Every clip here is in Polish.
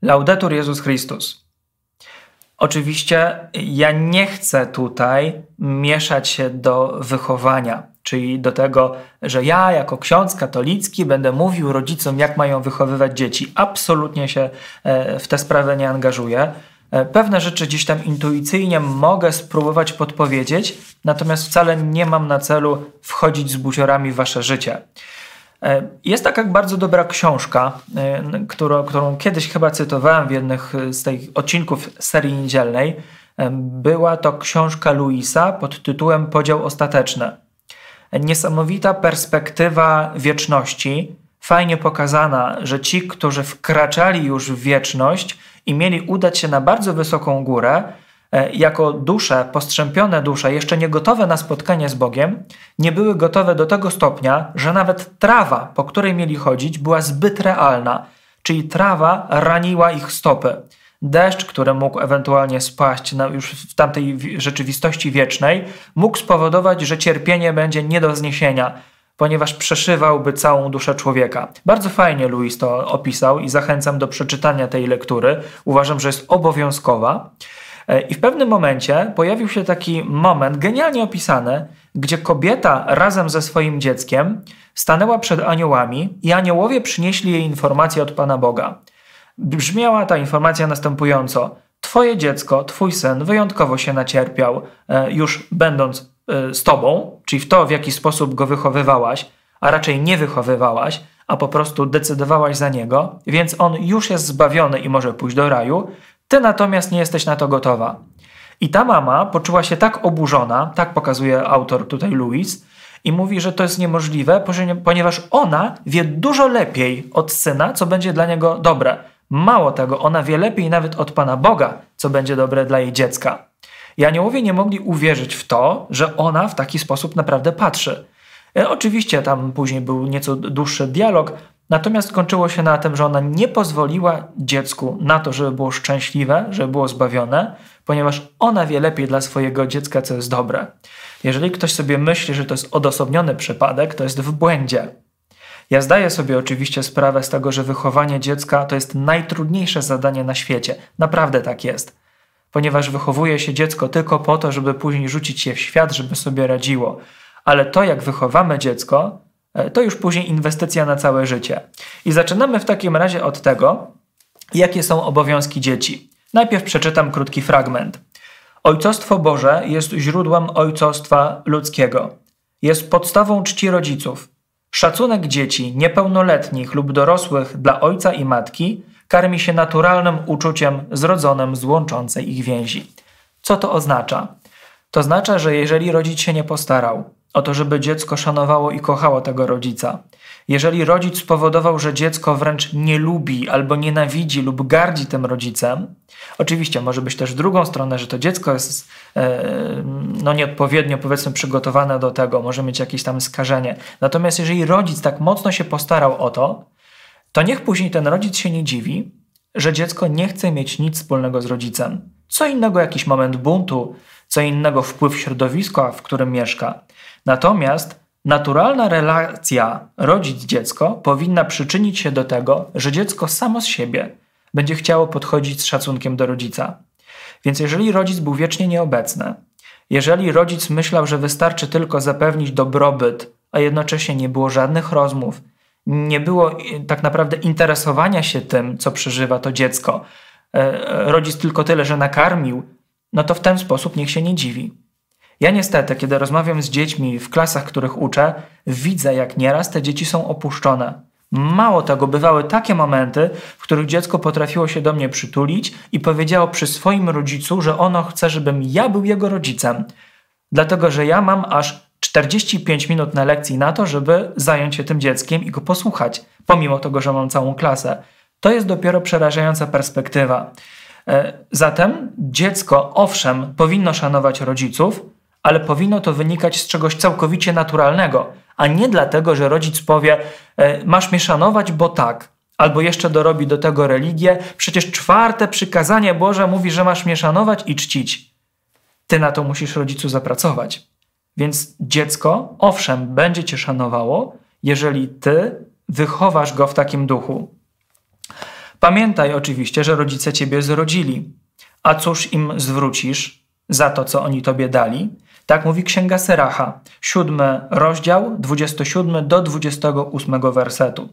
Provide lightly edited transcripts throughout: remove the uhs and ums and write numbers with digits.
Laudetur Jezus Chrystus. Oczywiście ja nie chcę tutaj mieszać się do wychowania, czyli do tego, że ja jako ksiądz katolicki będę mówił rodzicom, jak mają wychowywać dzieci. Absolutnie się w tę sprawę nie angażuję. Pewne rzeczy gdzieś tam intuicyjnie mogę spróbować podpowiedzieć, natomiast wcale nie mam na celu wchodzić z buziorami w wasze życie. Jest taka bardzo dobra książka, którą kiedyś chyba cytowałem w jednych z tych odcinków serii niedzielnej. Była to książka Luisa pod tytułem Podział ostateczny. Niesamowita perspektywa wieczności, fajnie pokazana, że ci, którzy wkraczali już w wieczność i mieli udać się na bardzo wysoką górę, jako dusze, postrzępione dusze, jeszcze nie gotowe na spotkanie z Bogiem, nie były gotowe do tego stopnia, że nawet trawa, po której mieli chodzić, była zbyt realna, czyli trawa raniła ich stopy. Deszcz, który mógł ewentualnie spaść już w tamtej rzeczywistości wiecznej, mógł spowodować, że cierpienie będzie nie do zniesienia, ponieważ przeszywałby całą duszę człowieka. Bardzo fajnie Louis to opisał i zachęcam do przeczytania tej lektury. Uważam, że jest obowiązkowa. I w pewnym momencie pojawił się taki moment, genialnie opisany, gdzie kobieta razem ze swoim dzieckiem stanęła przed aniołami i aniołowie przynieśli jej informację od Pana Boga. Brzmiała ta informacja następująco: twoje dziecko, twój syn wyjątkowo się nacierpiał, już będąc z tobą, czyli w to, w jaki sposób go wychowywałaś, a raczej nie wychowywałaś, a po prostu decydowałaś za niego, więc on już jest zbawiony i może pójść do raju. Ty natomiast nie jesteś na to gotowa. I ta mama poczuła się tak oburzona, tak pokazuje autor tutaj Louis, i mówi, że to jest niemożliwe, ponieważ ona wie dużo lepiej od syna, co będzie dla niego dobre. Mało tego, ona wie lepiej nawet od Pana Boga, co będzie dobre dla jej dziecka. I aniołowie nie mogli uwierzyć w to, że ona w taki sposób naprawdę patrzy. Oczywiście tam później był nieco dłuższy dialog, natomiast kończyło się na tym, że ona nie pozwoliła dziecku na to, żeby było szczęśliwe, żeby było zbawione, ponieważ ona wie lepiej dla swojego dziecka, co jest dobre. Jeżeli ktoś sobie myśli, że to jest odosobniony przypadek, to jest w błędzie. Ja zdaję sobie oczywiście sprawę z tego, że wychowanie dziecka to jest najtrudniejsze zadanie na świecie. Naprawdę tak jest. Ponieważ wychowuje się dziecko tylko po to, żeby później rzucić je w świat, żeby sobie radziło. Ale to, jak wychowamy dziecko, to już później inwestycja na całe życie. I zaczynamy w takim razie od tego, jakie są obowiązki dzieci. Najpierw przeczytam krótki fragment. Ojcostwo Boże jest źródłem ojcostwa ludzkiego. Jest podstawą czci rodziców. Szacunek dzieci niepełnoletnich lub dorosłych dla ojca i matki karmi się naturalnym uczuciem zrodzonym z łączącej ich więzi. Co to oznacza? To oznacza, że jeżeli rodzic się nie postarał o to, żeby dziecko szanowało i kochało tego rodzica, jeżeli rodzic spowodował, że dziecko wręcz nie lubi albo nienawidzi lub gardzi tym rodzicem, oczywiście może być też w drugą stronę, że to dziecko jest nieodpowiednio powiedzmy przygotowane do tego, może mieć jakieś tam skażenie. Natomiast jeżeli rodzic tak mocno się postarał o to, to niech później ten rodzic się nie dziwi, że dziecko nie chce mieć nic wspólnego z rodzicem. Co innego jakiś moment buntu, co innego wpływ środowiska, w którym mieszka. Natomiast naturalna relacja rodzic-dziecko powinna przyczynić się do tego, że dziecko samo z siebie będzie chciało podchodzić z szacunkiem do rodzica. Więc jeżeli rodzic był wiecznie nieobecny, jeżeli rodzic myślał, że wystarczy tylko zapewnić dobrobyt, a jednocześnie nie było żadnych rozmów, nie było tak naprawdę interesowania się tym, co przeżywa to dziecko, rodzic tylko tyle, że nakarmił, no to w ten sposób niech się nie dziwi. Ja niestety, kiedy rozmawiam z dziećmi w klasach, których uczę, widzę, jak nieraz te dzieci są opuszczone. Mało tego, bywały takie momenty, w których dziecko potrafiło się do mnie przytulić i powiedziało przy swoim rodzicu, że ono chce, żebym ja był jego rodzicem. Dlatego, że ja mam aż 45 minut na lekcji na to, żeby zająć się tym dzieckiem i go posłuchać, pomimo tego, że mam całą klasę. To jest dopiero przerażająca perspektywa. Zatem dziecko, owszem, powinno szanować rodziców, ale powinno to wynikać z czegoś całkowicie naturalnego, a nie dlatego, że rodzic powie: masz mnie szanować, bo tak. Albo jeszcze dorobi do tego religię. Przecież 4. przykazanie Boże mówi, że masz mnie szanować i czcić. Ty na to musisz, rodzicu, zapracować. Więc dziecko, owszem, będzie cię szanowało, jeżeli ty wychowasz go w takim duchu. Pamiętaj oczywiście, że rodzice ciebie zrodzili. A cóż im zwrócisz za to, co oni tobie dali? Tak mówi Księga Syracha, 7 rozdział, 27 do 28 wersetu.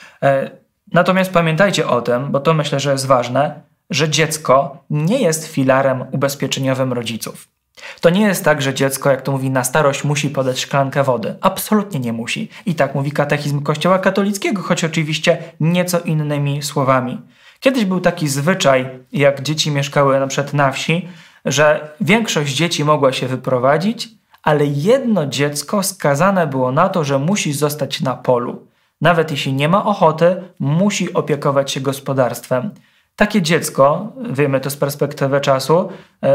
Natomiast pamiętajcie o tym, bo to myślę, że jest ważne, że dziecko nie jest filarem ubezpieczeniowym rodziców. To nie jest tak, że dziecko, jak to mówi, na starość musi podać szklankę wody. Absolutnie nie musi. I tak mówi katechizm Kościoła katolickiego, choć oczywiście nieco innymi słowami. Kiedyś był taki zwyczaj, jak dzieci mieszkały na przykład na wsi, że większość dzieci mogła się wyprowadzić, ale jedno dziecko skazane było na to, że musi zostać na polu. Nawet jeśli nie ma ochoty, musi opiekować się gospodarstwem. Takie dziecko, wiemy to z perspektywy czasu,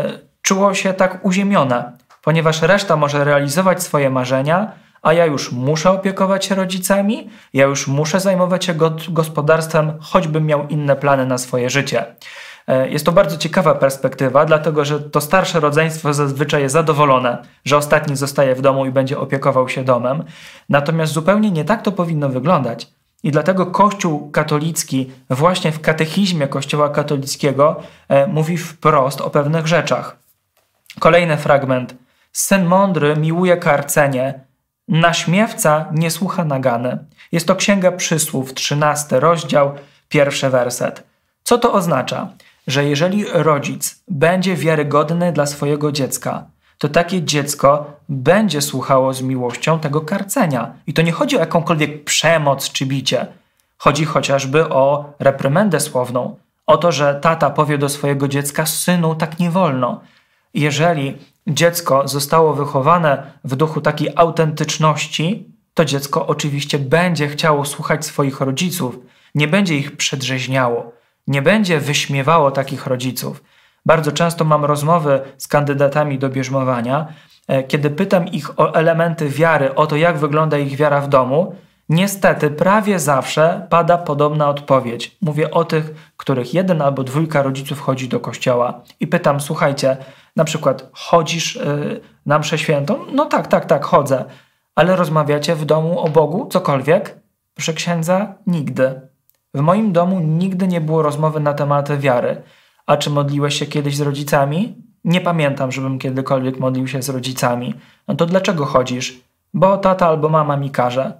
czuło się tak uziemione, ponieważ reszta może realizować swoje marzenia, a ja już muszę opiekować się rodzicami, ja już muszę zajmować się gospodarstwem, choćbym miał inne plany na swoje życie. Jest to bardzo ciekawa perspektywa, dlatego że to starsze rodzeństwo zazwyczaj jest zadowolone, że ostatni zostaje w domu i będzie opiekował się domem. Natomiast zupełnie nie tak to powinno wyglądać. I dlatego Kościół katolicki właśnie w katechizmie Kościoła katolickiego mówi wprost o pewnych rzeczach. Kolejny fragment. Syn mądry miłuje karcenie, naśmiewca nie słucha nagany. Jest to Księga Przysłów, 13 rozdział, 1 werset. Co to oznacza? Że jeżeli rodzic będzie wiarygodny dla swojego dziecka, to takie dziecko będzie słuchało z miłością tego karcenia. I to nie chodzi o jakąkolwiek przemoc czy bicie. Chodzi chociażby o reprymendę słowną. O to, że tata powie do swojego dziecka: synu, tak nie wolno. Jeżeli dziecko zostało wychowane w duchu takiej autentyczności, to dziecko oczywiście będzie chciało słuchać swoich rodziców, nie będzie ich przedrzeźniało, nie będzie wyśmiewało takich rodziców. Bardzo często mam rozmowy z kandydatami do bierzmowania, kiedy pytam ich o elementy wiary, o to, jak wygląda ich wiara w domu. Niestety prawie zawsze pada podobna odpowiedź. Mówię o tych, których 1 albo 2 rodziców chodzi do kościoła i pytam: słuchajcie, na przykład chodzisz na mszę świętą? No tak, chodzę. Ale rozmawiacie w domu o Bogu? Cokolwiek? Proszę księdza, nigdy. W moim domu nigdy nie było rozmowy na tematy wiary. A czy modliłeś się kiedyś z rodzicami? Nie pamiętam, żebym kiedykolwiek modlił się z rodzicami. No to dlaczego chodzisz? Bo tata albo mama mi każe.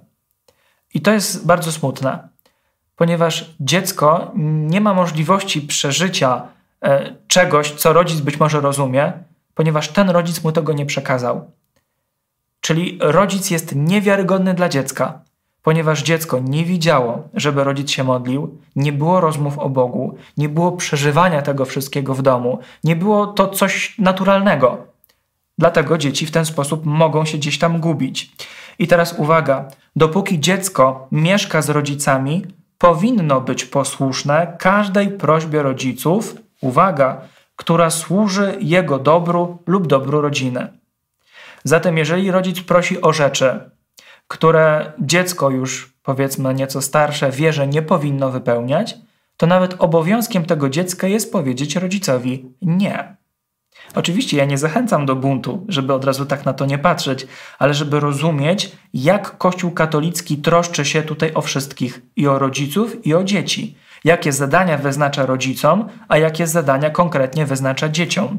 I to jest bardzo smutne, ponieważ dziecko nie ma możliwości przeżycia czegoś, co rodzic być może rozumie, ponieważ ten rodzic mu tego nie przekazał. Czyli rodzic jest niewiarygodny dla dziecka, ponieważ dziecko nie widziało, żeby rodzic się modlił, nie było rozmów o Bogu, nie było przeżywania tego wszystkiego w domu, nie było to coś naturalnego. Dlatego dzieci w ten sposób mogą się gdzieś tam gubić. I teraz uwaga, dopóki dziecko mieszka z rodzicami, powinno być posłuszne każdej prośbie rodziców, uwaga, która służy jego dobru lub dobru rodziny. Zatem jeżeli rodzic prosi o rzeczy, które dziecko już, powiedzmy nieco starsze, wie, że nie powinno wypełniać, to nawet obowiązkiem tego dziecka jest powiedzieć rodzicowi nie. Oczywiście ja nie zachęcam do buntu, żeby od razu tak na to nie patrzeć, ale żeby rozumieć, jak Kościół katolicki troszczy się tutaj o wszystkich, i o rodziców, i o dzieci. Jakie zadania wyznacza rodzicom, a jakie zadania konkretnie wyznacza dzieciom.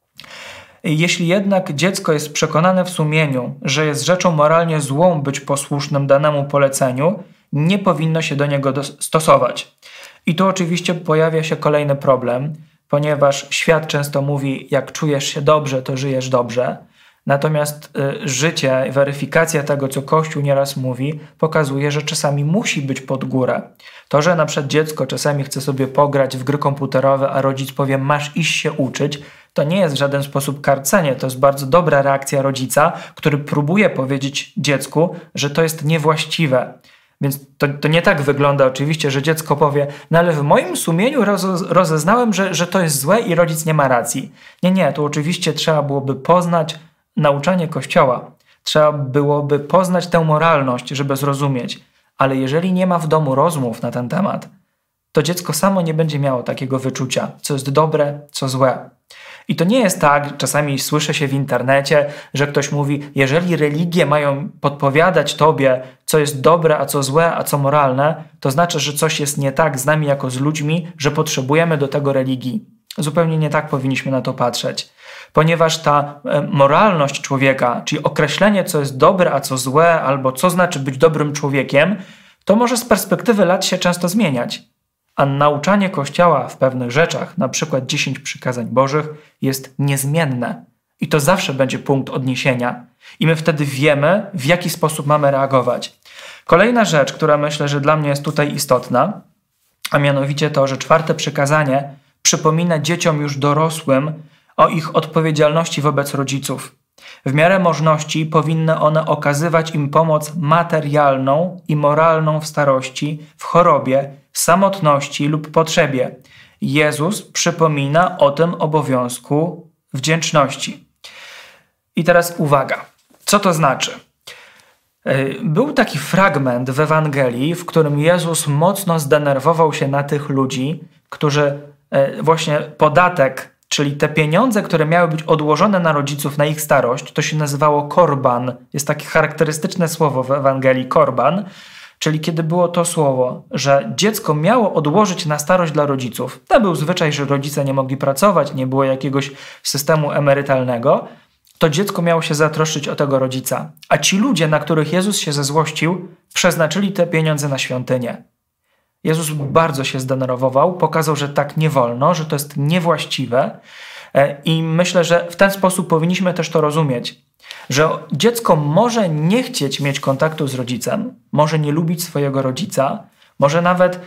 Jeśli jednak dziecko jest przekonane w sumieniu, że jest rzeczą moralnie złą być posłusznym danemu poleceniu, nie powinno się do niego stosować. I tu oczywiście pojawia się kolejny problem, ponieważ świat często mówi: jak czujesz się dobrze, to żyjesz dobrze. Natomiast życie, weryfikacja tego, co Kościół nieraz mówi, pokazuje, że czasami musi być pod górę. To, że na przykład dziecko czasami chce sobie pograć w gry komputerowe, a rodzic powie: masz iść się uczyć, to nie jest w żaden sposób karcenie. To jest bardzo dobra reakcja rodzica, który próbuje powiedzieć dziecku, że to jest niewłaściwe. Więc to nie tak wygląda oczywiście, że dziecko powie: no ale w moim sumieniu rozeznałem, że to jest złe i rodzic nie ma racji. Nie, tu oczywiście trzeba byłoby poznać nauczanie Kościoła. Trzeba byłoby poznać tę moralność, żeby zrozumieć. Ale jeżeli nie ma w domu rozmów na ten temat, to dziecko samo nie będzie miało takiego wyczucia, co jest dobre, co złe. I to nie jest tak, czasami słyszę się w internecie, że ktoś mówi, jeżeli religie mają podpowiadać tobie, co jest dobre, a co złe, a co moralne, to znaczy, że coś jest nie tak z nami jako z ludźmi, że potrzebujemy do tego religii. Zupełnie nie tak powinniśmy na to patrzeć. Ponieważ ta moralność człowieka, czyli określenie, co jest dobre, a co złe, albo co znaczy być dobrym człowiekiem, to może z perspektywy lat się często zmieniać. A nauczanie Kościoła w pewnych rzeczach, na przykład 10 przykazań Bożych, jest niezmienne. I to zawsze będzie punkt odniesienia. I my wtedy wiemy, w jaki sposób mamy reagować. Kolejna rzecz, która myślę, że dla mnie jest tutaj istotna, a mianowicie to, że 4. przykazanie przypomina dzieciom już dorosłym o ich odpowiedzialności wobec rodziców. W miarę możności powinny one okazywać im pomoc materialną i moralną w starości, w chorobie, samotności lub potrzebie. Jezus przypomina o tym obowiązku wdzięczności. I teraz uwaga, co to znaczy? Był taki fragment w Ewangelii, w którym Jezus mocno zdenerwował się na tych ludzi, którzy właśnie podatek, czyli te pieniądze, które miały być odłożone na rodziców na ich starość, to się nazywało korban. Jest takie charakterystyczne słowo w Ewangelii, korban, czyli kiedy było to słowo, że dziecko miało odłożyć na starość dla rodziców. To był zwyczaj, że rodzice nie mogli pracować, nie było jakiegoś systemu emerytalnego, to dziecko miało się zatroszczyć o tego rodzica. A ci ludzie, na których Jezus się zezłościł, przeznaczyli te pieniądze na świątynię. Jezus bardzo się zdenerwował, pokazał, że tak nie wolno, że to jest niewłaściwe i myślę, że w ten sposób powinniśmy też to rozumieć, że dziecko może nie chcieć mieć kontaktu z rodzicem, może nie lubić swojego rodzica, może nawet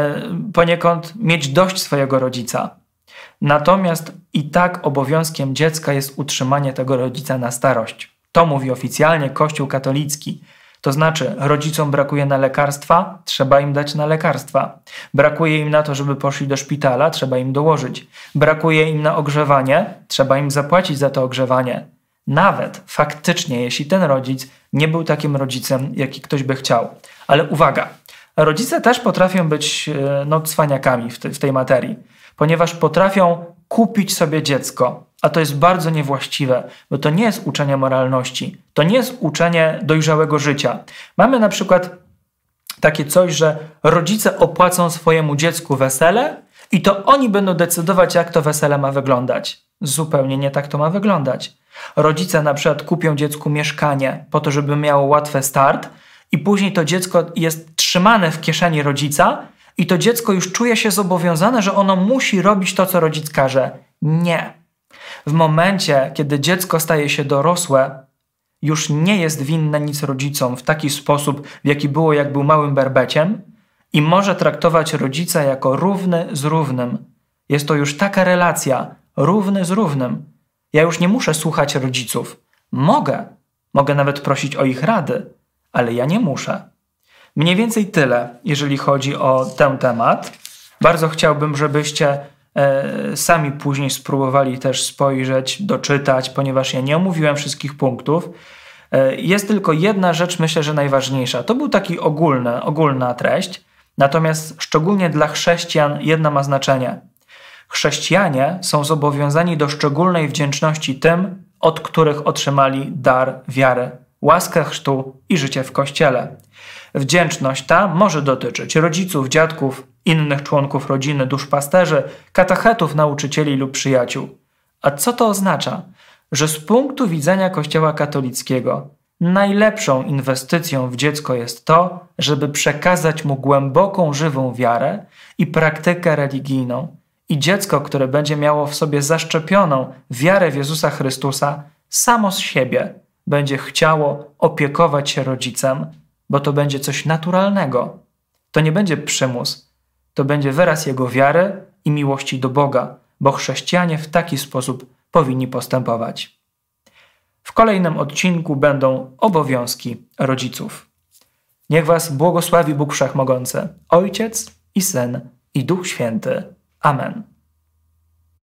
poniekąd mieć dość swojego rodzica. Natomiast i tak obowiązkiem dziecka jest utrzymanie tego rodzica na starość. To mówi oficjalnie Kościół katolicki. To znaczy, rodzicom brakuje na lekarstwa, trzeba im dać na lekarstwa. Brakuje im na to, żeby poszli do szpitala, trzeba im dołożyć. Brakuje im na ogrzewanie, trzeba im zapłacić za to ogrzewanie. Nawet faktycznie, jeśli ten rodzic nie był takim rodzicem, jaki ktoś by chciał. Ale uwaga, rodzice też potrafią być cwaniakami w tej materii, ponieważ potrafią kupić sobie dziecko. A to jest bardzo niewłaściwe, bo to nie jest uczenie moralności, to nie jest uczenie dojrzałego życia. Mamy na przykład takie coś, że rodzice opłacą swojemu dziecku wesele i to oni będą decydować, jak to wesele ma wyglądać. Zupełnie nie tak to ma wyglądać. Rodzice na przykład kupią dziecku mieszkanie po to, żeby miało łatwy start i później to dziecko jest trzymane w kieszeni rodzica i to dziecko już czuje się zobowiązane, że ono musi robić to, co rodzic każe. Nie. W momencie, kiedy dziecko staje się dorosłe, już nie jest winne nic rodzicom w taki sposób, w jaki było, jak był małym berbeciem i może traktować rodzica jako równy z równym. Jest to już taka relacja, równy z równym. Ja już nie muszę słuchać rodziców. Mogę nawet prosić o ich rady, ale ja nie muszę. Mniej więcej tyle, jeżeli chodzi o ten temat. Bardzo chciałbym, żebyście sami później spróbowali też spojrzeć, doczytać, ponieważ ja nie omówiłem wszystkich punktów. Jest tylko jedna rzecz, myślę, że najważniejsza. To był taki ogólna treść, natomiast szczególnie dla chrześcijan jedna ma znaczenie. Chrześcijanie są zobowiązani do szczególnej wdzięczności tym, od których otrzymali dar wiary, łaskę chrztu i życie w Kościele. Wdzięczność ta może dotyczyć rodziców, dziadków, innych członków rodziny, duszpasterzy, katechetów, nauczycieli lub przyjaciół. A co to oznacza? Że z punktu widzenia Kościoła katolickiego najlepszą inwestycją w dziecko jest to, żeby przekazać mu głęboką, żywą wiarę i praktykę religijną. I dziecko, które będzie miało w sobie zaszczepioną wiarę w Jezusa Chrystusa, samo z siebie będzie chciało opiekować się rodzicem, bo to będzie coś naturalnego. To nie będzie przymus, to będzie wyraz jego wiary i miłości do Boga, bo chrześcijanie w taki sposób powinni postępować. W kolejnym odcinku będą obowiązki rodziców. Niech was błogosławi Bóg Wszechmogący, Ojciec i Syn i Duch Święty. Amen.